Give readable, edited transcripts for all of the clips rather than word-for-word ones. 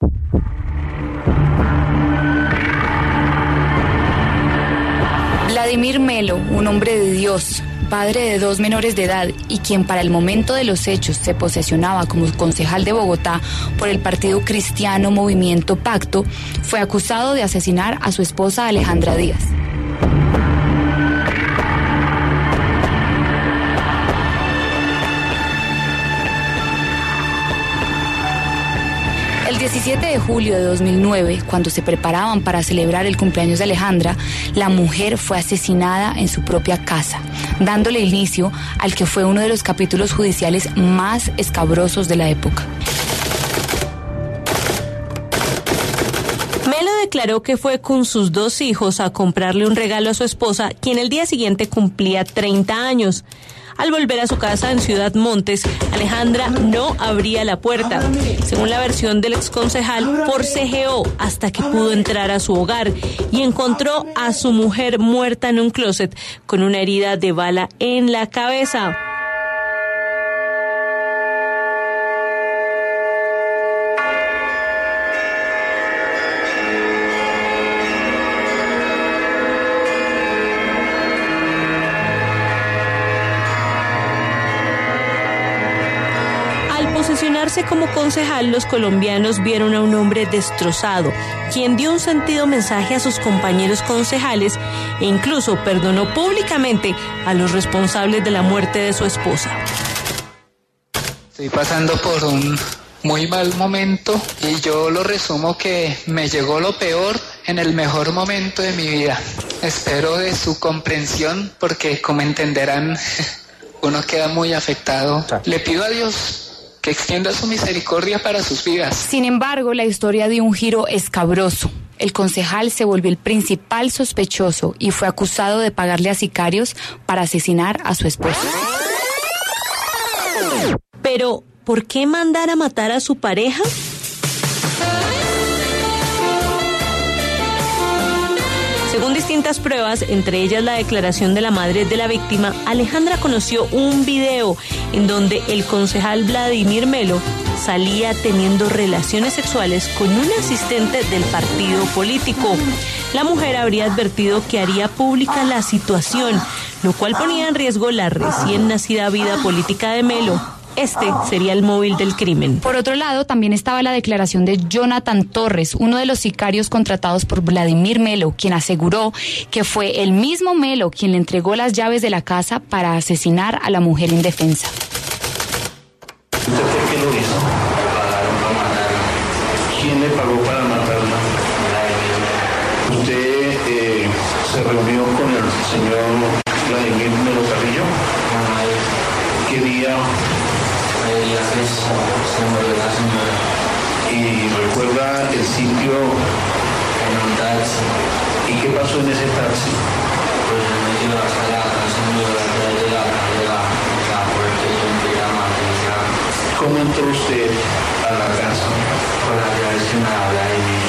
Vladimir Melo, un hombre de Dios, padre de 2 menores de edad y quien para el momento de los hechos se posesionaba como concejal de Bogotá por el partido cristiano Movimiento Pacto, fue acusado de asesinar a su esposa Alejandra Díaz. El 17 de julio de 2009, cuando se preparaban para celebrar el cumpleaños de Alejandra, la mujer fue asesinada en su propia casa, dándole inicio al que fue uno de los capítulos judiciales más escabrosos de la época. Melo declaró que fue con sus 2 hijos a comprarle un regalo a su esposa, quien el día siguiente cumplía 30 años. Al volver a su casa en Ciudad Montes, Alejandra no abría la puerta. Según la versión del exconcejal, forcejeó hasta que pudo entrar a su hogar y encontró a su mujer muerta en un closet con una herida de bala en la cabeza. Posesionarse como concejal, los colombianos vieron a un hombre destrozado, quien dio un sentido mensaje a sus compañeros concejales e incluso perdonó públicamente a los responsables de la muerte de su esposa. Estoy pasando por un muy mal momento y yo lo resumo que me llegó lo peor en el mejor momento de mi vida. Espero de su comprensión porque, como entenderán, uno queda muy afectado. Le pido a Dios que extienda su misericordia para sus vidas. Sin embargo, la historia dio un giro escabroso. El concejal se volvió el principal sospechoso y fue acusado de pagarle a sicarios para asesinar a su esposa. Pero, ¿por qué mandar a matar a su pareja? Según distintas pruebas, entre ellas la declaración de la madre de la víctima, Alejandra conoció un video en donde el concejal Vladimir Melo salía teniendo relaciones sexuales con un asistente del partido político. La mujer habría advertido que haría pública la situación, lo cual ponía en riesgo la recién nacida vida política de Melo. Este sería el móvil del crimen. Por otro lado, también estaba la declaración de Jonathan Torres, uno de los sicarios contratados por Vladimir Melo, quien aseguró que fue el mismo Melo quien le entregó las llaves de la casa para asesinar a la mujer indefensa. ¿Usted por qué lo hizo? Para matarla. ¿Quién le pagó para matarla? ¿Usted se reunió con el señor Vladimir Melo Carrillo? ¿Qué día? Se murió la señora. ¿Y recuerda el sitio? En un taxi. ¿Y qué pasó en ese taxi? Pues me llevó hasta la casa, me llevó de la puerta y yo entré a la matriz. ¿Cómo entró usted a la casa? Con la llave que me habla de mí.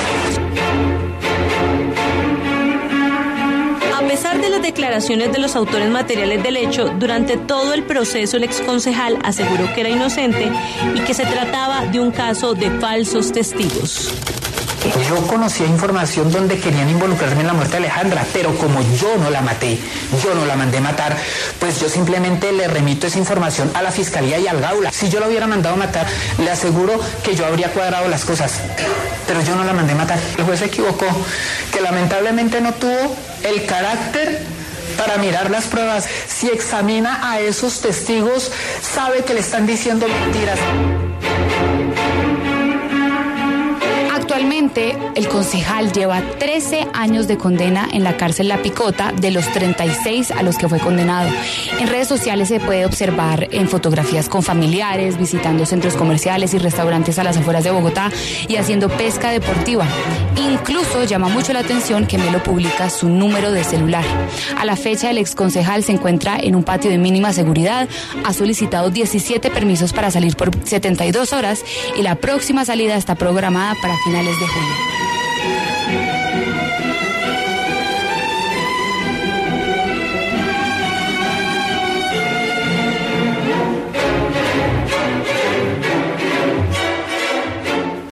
A pesar de las declaraciones de los autores materiales del hecho, durante todo el proceso el exconcejal aseguró que era inocente y que se trataba de un caso de falsos testigos. Yo conocía información donde querían involucrarme en la muerte de Alejandra, pero como yo no la maté, yo no la mandé matar, pues yo simplemente le remito esa información a la fiscalía y al Gaula. Si yo la hubiera mandado matar, le aseguro que yo habría cuadrado las cosas, pero yo no la mandé matar. El juez se equivocó, que lamentablemente no tuvo el carácter para mirar las pruebas. Si examina a esos testigos, sabe que le están diciendo mentiras. Actualmente, el concejal lleva 13 años de condena en la cárcel La Picota de los 36 a los que fue condenado. En redes sociales se puede observar en fotografías con familiares, visitando centros comerciales y restaurantes a las afueras de Bogotá y haciendo pesca deportiva. Incluso llama mucho la atención que Melo publica su número de celular. A la fecha, el exconcejal se encuentra en un patio de mínima seguridad, ha solicitado 17 permisos para salir por 72 horas y la próxima salida está programada para finales de julio.